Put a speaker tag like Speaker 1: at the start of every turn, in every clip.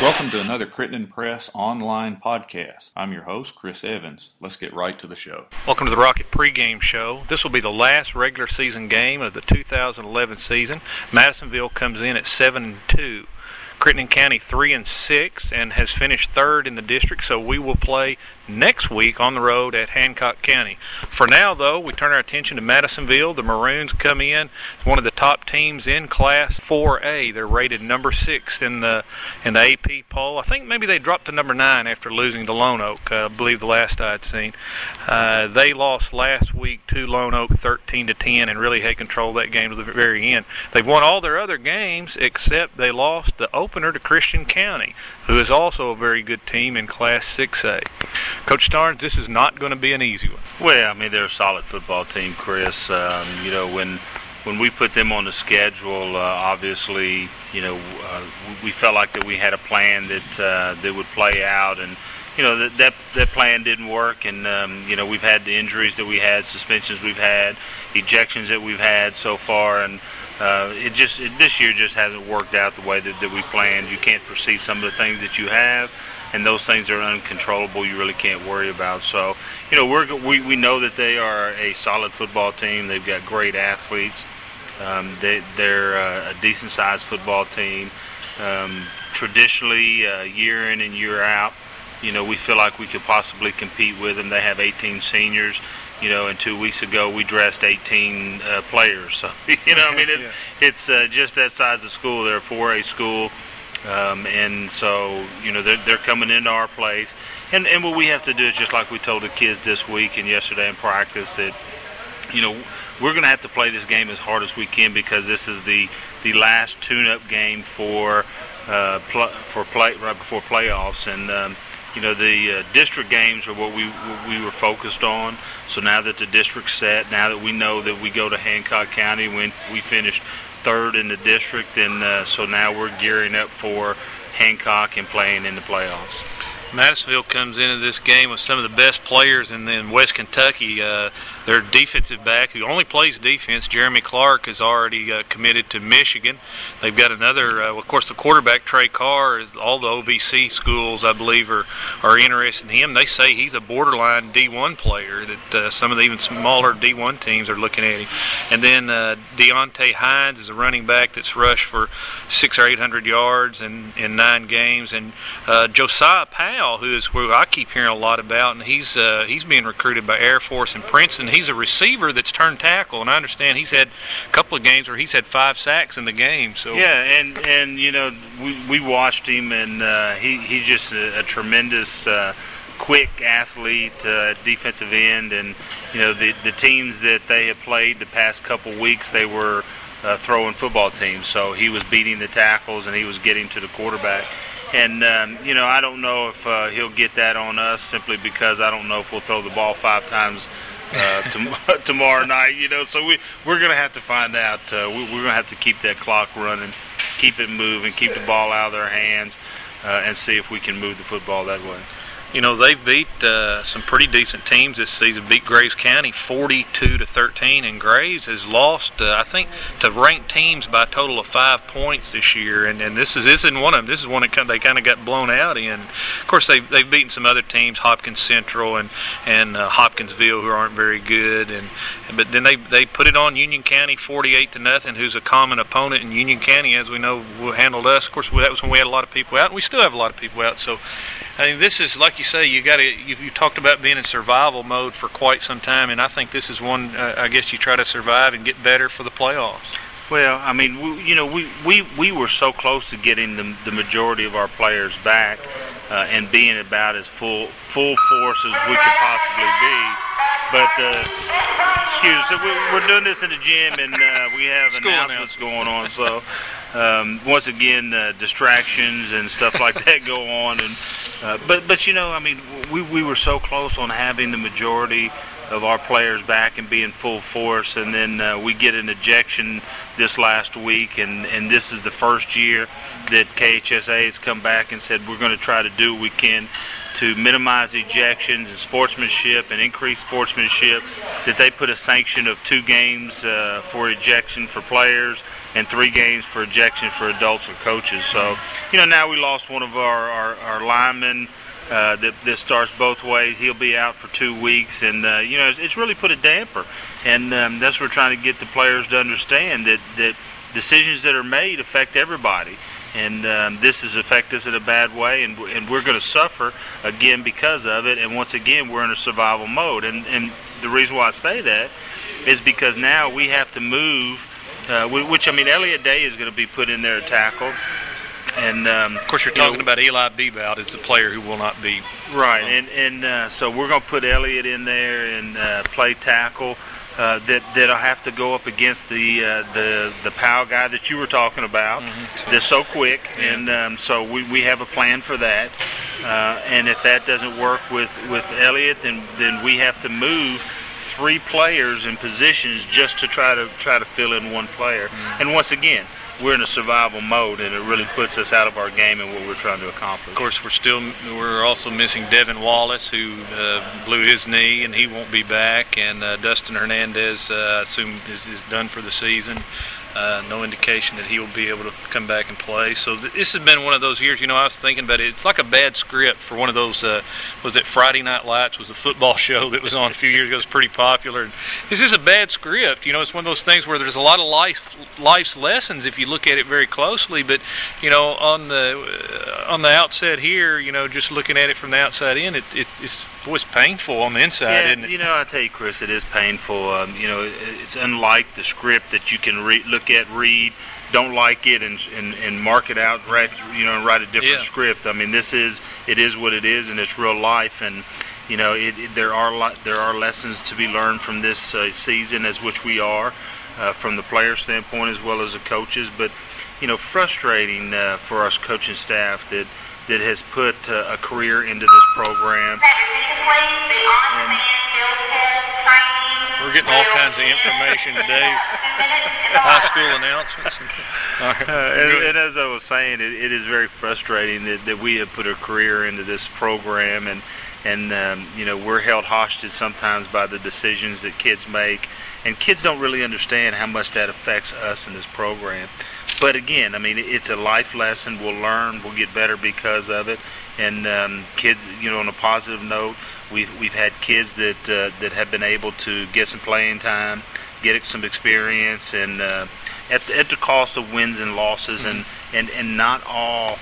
Speaker 1: Welcome to another Crittenden Press online podcast. I'm your host, Chris Evans. Let's get right to the show.
Speaker 2: Welcome to the Rocket pregame show. This will be the last regular season game of the 2011 season. Madisonville comes in at 7-2. Crittenden County 3-6 and has finished third in the district, so we will play next week on the road at Hancock County. For now, though, we turn our attention to Madisonville. The Maroons come in, one of the top teams in Class 4A. They're rated number 6 in the AP poll. I think maybe they dropped to number 9 after losing to Lone Oak, I believe the last I'd seen. They lost last week to Lone Oak 13-10 and really had control of that game to the very end. They've won all their other games except they lost the opener to Christian County, who is also a very good team in Class 6A. Coach Starnes, this is not going to be an easy one.
Speaker 3: Well, I mean, they're a solid football team, Chris. When we put them on the schedule, obviously, we felt like that we had a plan that would play out, and that plan didn't work. And we've had the injuries that we had, suspensions we've had, ejections that we've had so far, and this year just hasn't worked out the way that we planned. You can't foresee some of the things that you have, and those things are uncontrollable. You really can't worry about. So, we know that they are a solid football team. They've got great athletes. They're a decent-sized football team. Traditionally, year in and year out, we feel like we could possibly compete with them. They have 18 seniors. And 2 weeks ago we dressed 18 players. So, it's just that size of school. They're a 4A school. And so, they're coming into our place. And what we have to do is, just like we told the kids this week and yesterday in practice, that, we're going to have to play this game as hard as we can, because this is the last tune-up game for right before playoffs. And, the district games are what we were focused on. So now that the district's set, now that we know that we go to Hancock County when we finished third in the district, and so now we're gearing up for Hancock and playing in the playoffs.
Speaker 2: Madisonville comes into this game with some of the best players in West Kentucky. Their defensive back, who only plays defense, Jeremy Clark, is already committed to Michigan. They've got another, of course, the quarterback, Trey Carr. All the OVC schools, I believe, are interested in him. They say he's a borderline D1 player, that some of the even smaller D1 teams are looking at him. And then Deontay Hines is a running back that's rushed for 600 or 800 yards in 9 games. And Josiah Powell, who I keep hearing a lot about, and he's being recruited by Air Force and Princeton. He's a receiver that's turned tackle, and I understand he's had a couple of games where he's had 5 sacks in the game. So
Speaker 3: yeah, and we watched him, and he's just a tremendous, quick athlete, defensive end, and the teams that they have played the past couple weeks, they were throwing football teams, so he was beating the tackles and he was getting to the quarterback. And, I don't know if he'll get that on us, simply because I don't know if we'll throw the ball 5 times tomorrow night, So we're going to have to find out. We're going to have to keep that clock running, keep it moving, keep the ball out of their hands, and see if we can move the football that way.
Speaker 2: They've beat some pretty decent teams this season. Beat Graves County 42-13, and Graves has lost, I think, to ranked teams by a total of 5 points this year. And this isn't one of them. This is one that they kind of got blown out in. Of course, they've beaten some other teams, Hopkins Central and Hopkinsville, who aren't very good. But then they put it on Union County 48-0, who's a common opponent. And Union County, as we know, handled us. Of course, that was when we had a lot of people out, and we still have a lot of people out. So, I mean, this is, like you say, you talked about being in survival mode for quite some time, and I think this is one. I guess you try to survive and get better for the playoffs.
Speaker 3: Well, I mean, we were so close to getting the majority of our players back and being about as full force as we could possibly be. But we're doing this in the gym, and we have announcements going on. So once again, distractions and stuff like that go on. And but I mean, we were so close on having the majority of our players back and being full force, and then we get an ejection this last week, and this is the first year that KHSA has come back and said we're going to try to do what we can to minimize ejections and sportsmanship and increase sportsmanship, that they put a sanction of 2 games for ejection for players and 3 games for ejection for adults or coaches. So, now we lost one of our linemen that starts both ways. He'll be out for 2 weeks, and it's really put a damper. And that's what we're trying to get the players to understand, that decisions that are made affect everybody. And this has affected us in a bad way, and we're going to suffer again because of it. And once again, we're in a survival mode. And the reason why I say that is because now we have to move, which, Elliot Day is going to be put in there to tackle. And
Speaker 2: of course, you're talking about Eli Bebout as the player who will not be.
Speaker 3: Right, and so we're going to put Elliot in there and play tackle. That'll have to go up against the POW guy that you were talking about. They're so quick, and so we have a plan for that. And if that doesn't work with Elliott, then we have to move 3 players in positions just to try to fill in 1 player. And once again, we're in a survival mode, and it really puts us out of our game and what we're trying to accomplish.
Speaker 2: Of course, we're also missing Devin Wallace, who blew his knee, and he won't be back. And Dustin Hernandez, I assume, is done for the season. No indication that he will be able to come back and play. So this has been one of those years. I was thinking about it. It's like a bad script for one of those. Was it Friday Night Lights? Was the football show that was on a few years ago? It was pretty popular. This is a bad script. It's one of those things where there's a lot of life's lessons if you look at it very closely. But on the outset here, just looking at it from the outside in, it's painful on the inside, isn't it?
Speaker 3: I tell you, Chris, it is painful. It's unlike the script that you can read, don't like it, and mark it out, write a different script. It is what it is, and it's real life. And there are lessons to be learned from this season, as which we are, from the player standpoint as well as the coaches. But frustrating for us coaching staff that has put a career into this program.
Speaker 2: We're getting all kinds of information today. High school announcements.
Speaker 3: And as I was saying, it is very frustrating that we have put a career into this program, and we're held hostage sometimes by the decisions that kids make, and kids don't really understand how much that affects us in this program. But again, it's a life lesson. We'll learn. We'll get better because of it. And kids, on a positive note, we've had kids that have been able to get some playing time, get some experience, and at the cost of wins and losses. And not all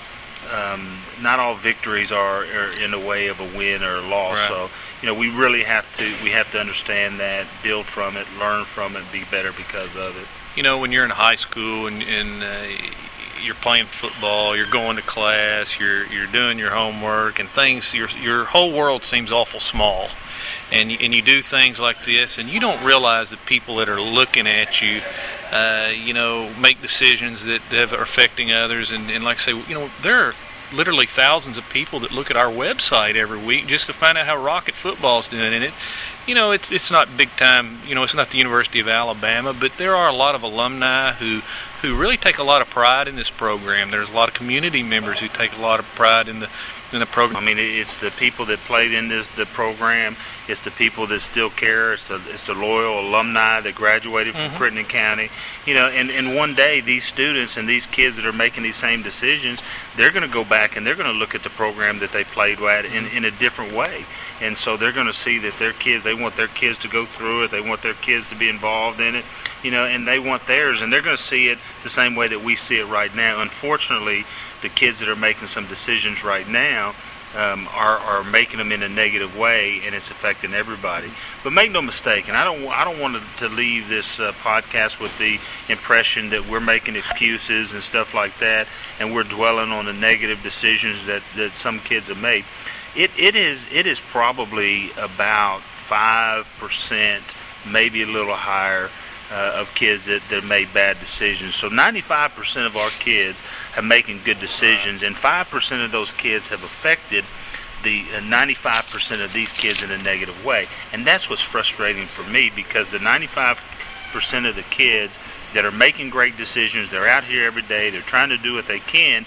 Speaker 3: victories are in the way of a win or a loss.
Speaker 2: Right.
Speaker 3: So we really have to understand that, build from it, learn from it, be better because of it.
Speaker 2: When you're in high school and you're playing football, you're going to class, you're doing your homework and things, your whole world seems awful small. And you do things like this, and you don't realize that people that are looking at you, make decisions that are affecting others. And like I say, there are literally thousands of people that look at our website every week just to find out how Rocket football's doing. And it's not big time. It's not the University of Alabama, but there are a lot of alumni who really take a lot of pride in this program. There's a lot of community members who take a lot of pride in the program.
Speaker 3: It's the people that played in the program. It's the people that still care. It's the loyal alumni that graduated from Crittenden County. And one day these students and these kids that are making these same decisions, they're going to go back and they're going to look at the program that they played at in a different way. And so they're going to see that they want their kids to go through it. They want their kids to be involved in it, and they want theirs. And they're going to see it the same way that we see it right now. Unfortunately, the kids that are making some decisions right now are making them in a negative way, and it's affecting everybody. But make no mistake, and I don't want to leave this podcast with the impression that we're making excuses and stuff like that, and we're dwelling on the negative decisions that some kids have made. It is probably about 5%, maybe a little higher, of kids that made bad decisions. So 95% of our kids are making good decisions, and 5% of those kids have affected the 95% of these kids in a negative way. And that's what's frustrating for me, because the 95% of the kids that are making great decisions, they're out here every day, they're trying to do what they can,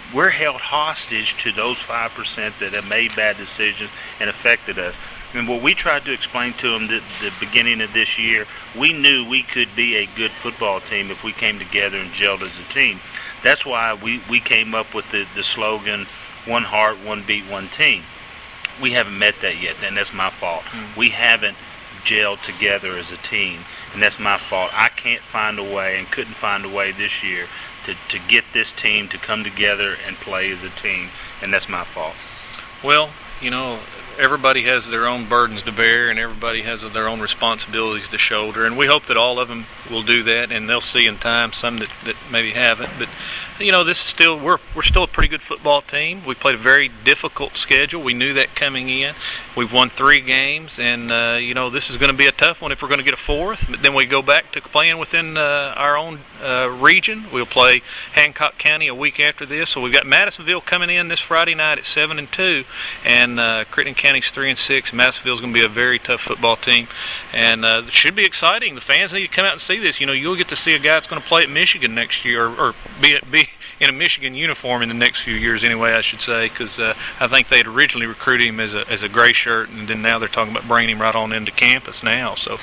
Speaker 3: we're held hostage to those 5% that have made bad decisions and affected us. And what we tried to explain to them at the beginning of this year, we knew we could be a good football team if we came together and gelled as a team. That's why we came up with the slogan, one heart, one beat, one team. We haven't met that yet, and that's my fault. We haven't gelled together as a team, and that's my fault. I can't find a way and couldn't find a way this year to get this team to come together and play as a team, and that's my fault.
Speaker 2: Well, everybody has their own burdens to bear, and everybody has their own responsibilities to shoulder, and we hope that all of them will do that, and they'll see in time some that maybe haven't. But this is still we're still a pretty good football team. We played a very difficult schedule. We knew that coming in. We've won 3 games, and this is going to be a tough one if we're going to get a 4th. But then we go back to playing within our own region. We'll play Hancock County a week after this. So we've got Madisonville coming in this Friday night at 7-2, and Crittenden County's 3-6. Madisonville's going to be a very tough football team, and it should be exciting. The fans need to come out and see this. You'll get to see a guy that's going to play at Michigan next year, or be in a Michigan uniform in the next few years anyway, I should say, because I think they'd originally recruited him as a gray shirt, and then now they're talking about bringing him right on into campus now. So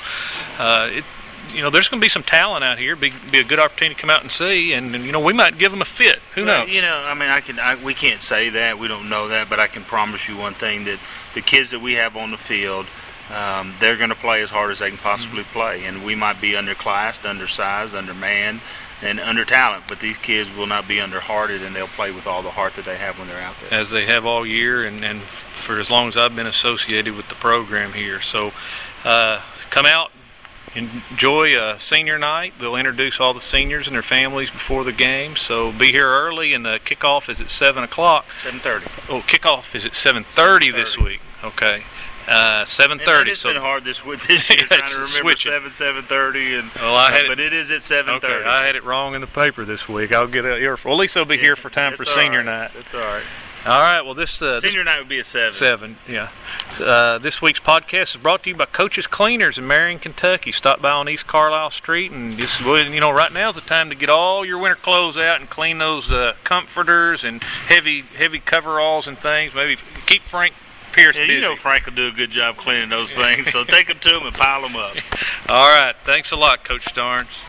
Speaker 2: there's going to be some talent out here. Be a good opportunity to come out and see, and we might give them a fit. Who knows?
Speaker 3: We can't say that. We don't know that, but I can promise you one thing, that the kids that we have on the field, they're going to play as hard as they can possibly play, and we might be underclassed, undersized, undermanned, and under talent, but these kids will not be underhearted, and they'll play with all the heart that they have when they're out there.
Speaker 2: As they have all year, and for as long as I've been associated with the program here. So come out, enjoy a senior night. They'll introduce all the seniors and their families before the game. So be here early, and the kickoff is at 7 o'clock.
Speaker 3: 7:30.
Speaker 2: Oh, kickoff is at 7:30 this week. Okay. 7:30.
Speaker 3: It's been hard this year trying to remember 7:30, and but it is at 7:30.
Speaker 2: Okay, I had it wrong in the paper this week. I'll get it. Well, at least I'll be here for time for senior night.
Speaker 3: That's all right.
Speaker 2: All right. Well, this
Speaker 3: senior night would be at 7.
Speaker 2: 7. Yeah. This week's podcast is brought to you by Coach's Cleaners in Marion, Kentucky. Stop by on East Carlisle Street, and just right now is the time to get all your winter clothes out and clean those comforters and heavy coveralls and things. Maybe keep Frank Pierce busy.
Speaker 3: Frank will do a good job cleaning those things, so take them to him and pile them up.
Speaker 2: All right. Thanks a lot, Coach Starnes.